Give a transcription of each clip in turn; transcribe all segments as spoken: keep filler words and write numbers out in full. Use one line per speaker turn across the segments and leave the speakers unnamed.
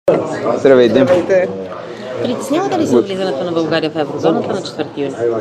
Здравейте.
Притеснявате ли се от влизането на България в еврозоната на четвърти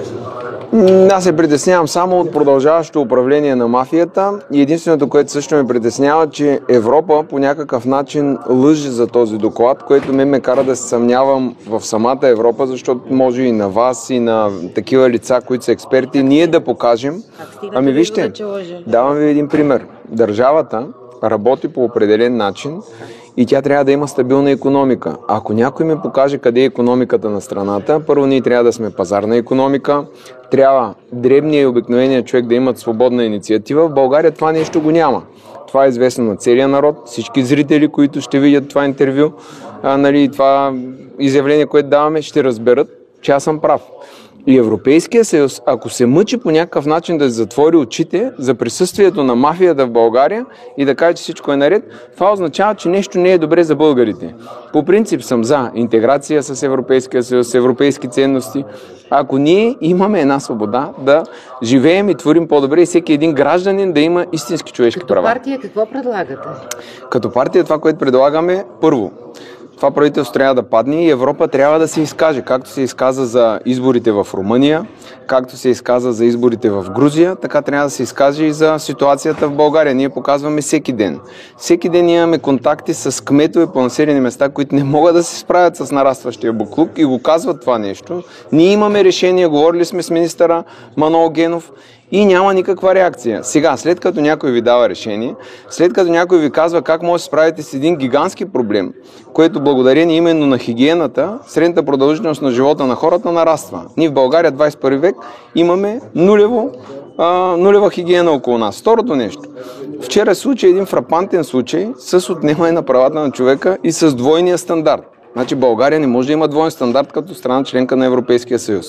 юни?
Аз се притеснявам само от продължаващото управление на мафията и единственото, което също ме притеснява, че Европа по някакъв начин лъже за този доклад, което ме ме кара да се съмнявам в самата Европа, защото може и на вас, и на такива лица, които са експерти, ние да покажем. Ами вижте, давам ви един пример. Държавата работи по определен начин и тя трябва да има стабилна икономика. Ако някой ми покаже къде е икономиката на страната, първо ние трябва да сме пазарна икономика, трябва дребния и обикновения човек да имат свободна инициатива. В България това нещо го няма. Това е известно на целия народ, всички зрители, които ще видят това интервю, а, нали, това изявление, което даваме, ще разберат, че аз съм прав. И Европейския съюз, ако се мъчи по някакъв начин да се затвори очите за присъствието на мафията в България и да каже, че всичко е наред, това означава, че нещо не е добре за българите. По принцип съм за интеграция с Европейския съюз, с европейски ценности. Ако ние имаме една свобода да живеем и творим по-добре и всеки един гражданин да има истински човешки
Като
права.
Като партия какво предлагате?
Като партия това, което предлагаме, първо, това правителство трябва да падне и Европа трябва да се изкаже, както се изказа за изборите в Румъния, както се изказа за изборите в Грузия, така трябва да се изкаже и за ситуацията в България. Ние показваме всеки ден. Всеки ден имаме контакти с кметове по населени места, които не могат да се справят с нарастващия буклук и го казват това нещо. Ние имаме решение, говорили сме с министъра Манол Генов, и няма никаква реакция. Сега, след като някой ви дава решение, след като някой ви казва как може да се справите с един гигантски проблем, което благодарение именно на хигиената, средната продължителност на живота на хората нараства. Ние в България двадесет и първи век имаме нулево, а, нулева хигиена около нас. Второто нещо. Вчера е случай един фрапантен случай с отнемане на правата на човека и с двойния стандарт. Значи България не може да има двоен стандарт като страна членка на Европейския съюз.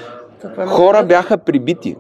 Хора бяха прибити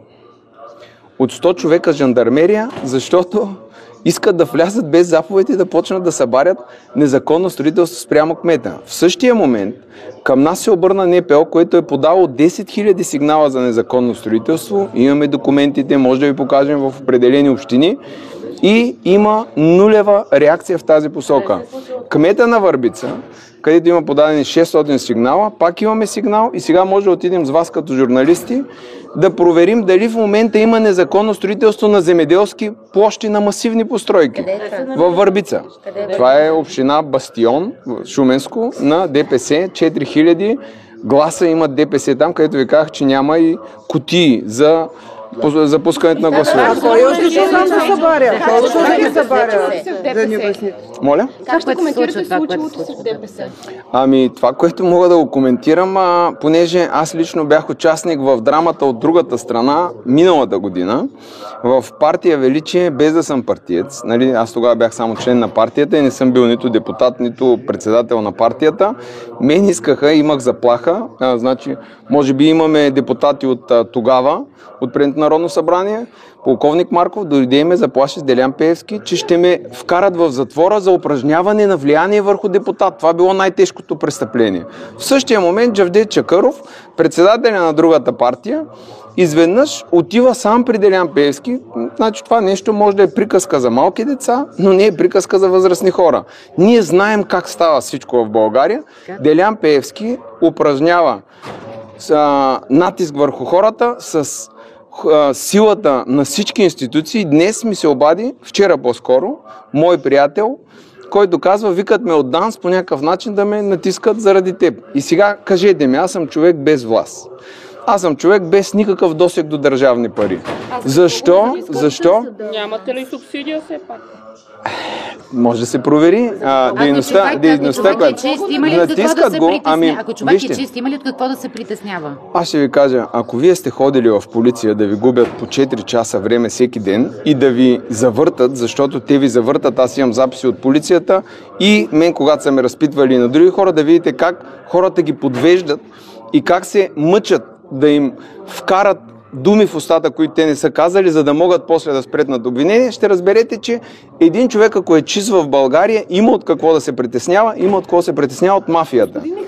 от сто човека жандармерия, защото искат да влязат без заповед и да почнат да събарят незаконно строителство спрямо кмета. В същия момент към нас се обърна НПО, което е подало десет хиляди сигнала за незаконно строителство. Имаме документите, може да ви покажем в определени общини и има нулева реакция в тази посока. Кмета на Върбица, където има подадени шестстотин сигнала, пак имаме сигнал и сега може да отидем с вас като журналисти да проверим дали в момента има незаконно строителство на земеделски площи на масивни постройки във Върбица. Това е община Бастион, Шуменско, на ДПС, четири хиляди гласа имат ДПС там, където ви казах, че няма и кутии за запускането на гласове.
Кой още ще се събаря? Кой ще се събаря? Да ни обясните.
Моля?
Как ще коментирате случилото се в ДПС?
Ами това, което мога да го коментирам, а, понеже аз лично бях участник в драмата от другата страна миналата година, в партия Величие, без да съм партиец. Нали, аз тогава бях само член на партията и не съм бил нито депутат, нито председател на партията. Мен искаха, имах заплаха, а, значи, може би имаме депутати от а, тогава, от предното Народно събрание, полковник Марков дойде и ме заплаши с Делян Пеевски, че ще ме вкарат в затвора за упражняване на влияние върху депутат. Това било най-тежкото престъпление. В същия момент Джавдет Чакъров, председателя на другата партия, изведнъж отива сам при Делян Пеевски. Значи това нещо може да е приказка за малки деца, но не е приказка за възрастни хора. Ние знаем как става всичко в България. Делян Пеевски упражнява а, натиск върху хората с силата на всички институции. Днес ми се обади, вчера по-скоро, мой приятел, който казва, викат ме от ДАНС по някакъв начин да ме натискат заради теб. И сега кажете ми, аз съм човек без власт. Аз съм човек без никакъв досег до държавни пари. Защо? Защо?
Нямате ли субсидия все пак?
Може да се провери а, дейността, дейността, която натискат го. Ами,
ако човек е чист, има ли от какво да се притеснява?
Аз ще ви кажа, ако вие сте ходили в полиция да ви губят по четири часа време всеки ден и да ви завъртат, защото те ви завъртат, аз имам записи от полицията и мен, когато са ме разпитвали на други хора, да видите как хората ги подвеждат и как се мъчат да им вкарат думи в устата, които те не са казали, за да могат после да спретнат обвинение, ще разберете, че един човек, ако е чист в България, има от какво да се притеснява, има от какво да се притеснява от мафията.
Господин Михайлов, в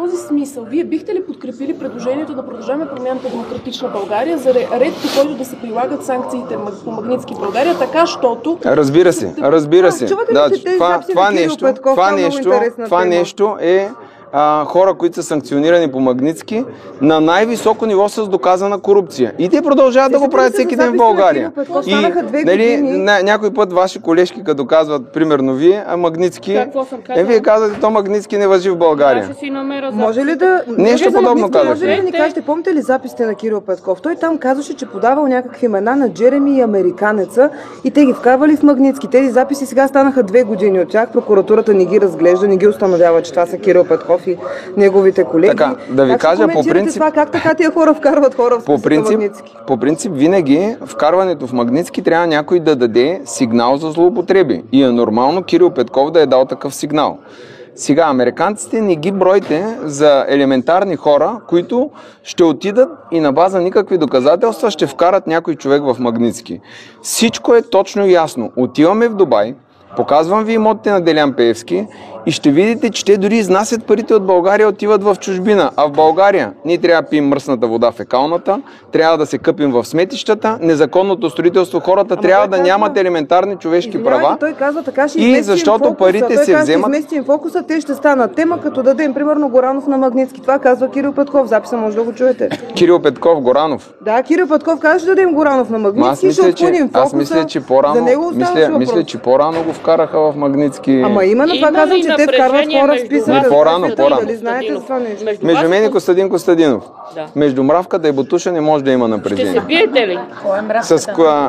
този смисъл, вие бихте ли подкрепили предложението да продължаваме промяната Демократична България за ред, по който да се прилагат санкциите по Магнитски в България, така, щото...
Разбира се, разбира се.
Чувате ли,
Да,
че тези
това,
записи
това
на Кирил
нещо,
Петков,
това
това е много
нещо,
интересна
това
тема.
нещо е а, хора, които са санкционирани по Магнитски на най-високо ниво с доказана корупция. И те продължават да го правят всеки ден в България.
Петков,
И
станаха две
нали,
години.
на, някой път ваши колежки, като казват, примерно вие, а Магнитски,
Какво съм казала?
е, вие казвате, то Магнитски не важи в България.
Ще си намеря за...
Може ли да...
Нещо
за
подобно
Магнитски,
казах.
Може ли да ни кажете, помните ли записите на Кирил Петков? Той там казваше, че подавал някакви имена на Джереми и Американеца и те ги вкарвали в Магнитски. Тези записи сега станаха две години от тях. Прокуратурата не ги разглежда, не ги установява, че това са Кирил Петков и неговите колеги.
Така, да ви
Как ще
кажа, по
коментирате
принцип-
това? Как така тия хора вкарват хора в
По
списъка
принцип,
Магнитски?
по принцип, винаги вкарването в Магнитски трябва някой да даде сигнал за злоупотреби. И е нормално Кирил Петков да е дал такъв сигнал. Сега, американците не ги бройте за елементарни хора, които ще отидат и на база никакви доказателства ще вкарат някой човек в Магнитски. Всичко е точно и ясно. Отиваме в Дубай, показвам ви имотите на Делян Пеевски и ще видите, че те дори изнасят парите от България, отиват в чужбина. А в България ние трябва да пием мръсната вода в екалната, трябва да се къпим в сметищата, незаконното строителство, хората
Ама
трябва
той
да
казва-
нямат елементарни човешки
Извинявайте,
права.
той казва така, ще
И
изместим
защото
фокуса.
парите
той
се
казва,
вземат-
ще изместим фокуса, те ще станат тема, като дадем примерно Горанов на Магнитски. Това казва Кирил Петков. Записа може да го чуете.
Кирил Петков, Горанов.
Да, Кирил Петков казва, ще дадем Горанов на
Ма
Магнитски,
аз
ще
мисля, че,
отклоним фокуса.
аз мисля, че
За
по-рано,
него оставаше
мисля,
въпрос.
мисля, че по-рано го вкараха в Магнитски.
Ама именно това
Има
казвам,
ли
че те вкарват
напрежение
хора в
между
списъка.
вас и по-рано,
Дали
по-рано.
знаете за това нещо?
Между,
Между
вас
мен и
и
Костадин Костадинов.
Да.
Между Мравката и Ботуша не може да има
Ще
напрежение.
се биете ли?
С коя...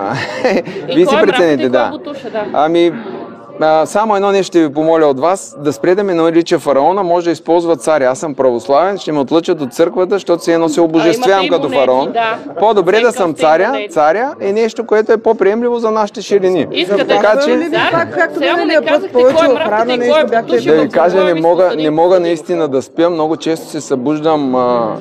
И
Вие
кой
си
е
прецените,
Мравката и кой е
да.
Ботуша, да.
Ами, а, само едно нещо ще ви помоля от вас, да спре да ме нарича фараона, може да използва царя. Аз съм православен, ще ме отлъчат от църквата, защото се едно се обожествявам
имате и
като
монети,
фараон.
да.
По-добре да
Всеки
съм
сте
царя.
монети.
Царя е нещо, което е по-приемливо за нашите ширини.
Искате
Така
да
че-
Ли ви
Цар?
пак, както
Сега
миналия
не
път,
казахте
повече
кой е
охрана,
Мравката и
нещо
кой е
бяхте...
Ботуша.
Да ви кажа, не мога,
Костадин
не мога
Костадинов.
наистина да спя. Много често се събуждам а,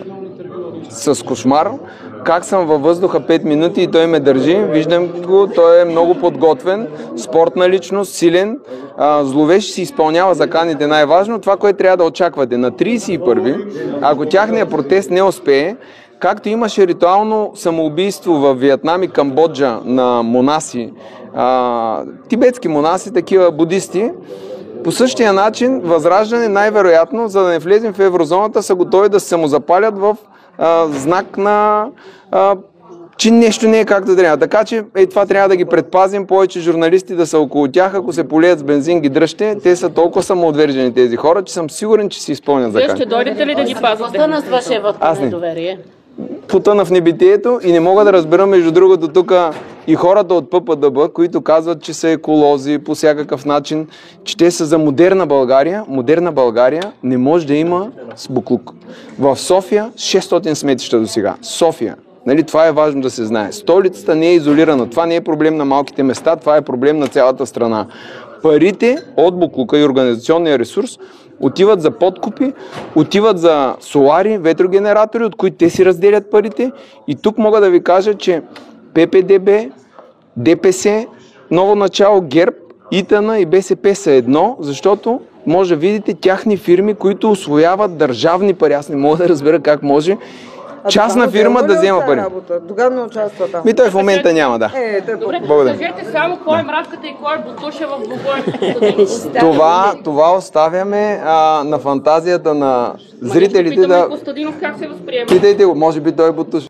с кошмар. Как съм във въздуха пет минути и той ме държи. Виждам го, той е много подготвен, спортна личност, силен, а, зловещ, си изпълнява заканите. Най-важно това, което трябва да очаквате. На тридесет и първи, ако тяхният протест не успее, както имаше ритуално самоубийство в Виетнам и Камбоджа на монаси, а, тибетски монаси, такива будисти, по същия начин Възраждане най-вероятно, за да не влезем в еврозоната, са готови да се самозапалят в а, знак на а, че нещо не е както трябва. Така че е, това трябва да ги предпазим, повече журналисти да са около тях, ако се полеят с бензин ги дръжте, те са толкова самоотвержени тези хора, че съм сигурен, че си изпълнят
Вие
закан.
ще дойдете ли да ги пазите?
Остана с вашия вот
Аз
на
не.
недоверие.
Потъна в небитието и не мога да разбера, между другото, тук и хората от П П Д Б, които казват, че са еколози по всякакъв начин, че те са за модерна България. Модерна България не може да има с буклук. В София шестстотин сметища до сега. София. Нали, това е важно да се знае. Столицата не е изолирана. Това не е проблем на малките места, това е проблем на цялата страна. Парите от буклука и организационния ресурс отиват за подкупи, отиват за солари, ветрогенератори, от които те си разделят парите. И тук мога да ви кажа, че П П Д Б, Д П С, Ново начало, ГЕРБ, И Т Н и Б С П са едно, защото може да видите тяхни фирми, които усвояват държавни пари. Аз не мога да разбера как може
А
частна
Доган
фирма
отделно
да
ли
взема
от тая
пари.
работа? Доган не участва там.
Ми той в момента няма, да.
Е, той
Добре,
Благодаря.
кажете само кой е Мравката и кой е Ботуша в двубоя.
Това, това оставяме а, на фантазията на зрителите
Питаме
да...
Костадинов как се възприема.
Питайте го, може би той е Ботуш.